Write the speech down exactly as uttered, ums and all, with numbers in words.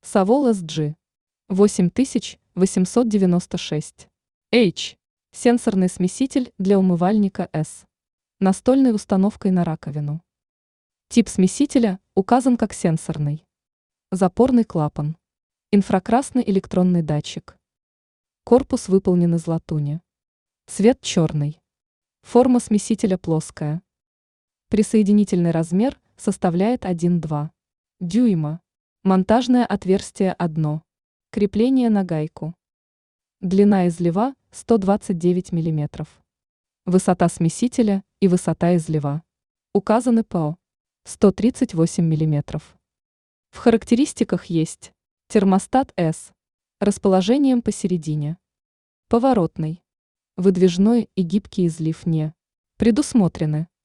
Savol эс джи восемь тысяч восемьсот девяносто шесть. H. Сенсорный смеситель для умывальника S. Настольной установкой на раковину. Тип смесителя указан как сенсорный. Запорный клапан. Инфракрасный электронный датчик. Корпус выполнен из латуни. Цвет черный. Форма смесителя плоская. Присоединительный размер составляет один и два дюйма. Монтажное отверстие одно. Крепление на гайку. Длина излива сто двадцать девять миллиметров. Высота смесителя и высота излива указаны по сто тридцать восемь миллиметров. В характеристиках есть термостат S расположением посередине, поворотный, выдвижной и гибкий излив не предусмотрены.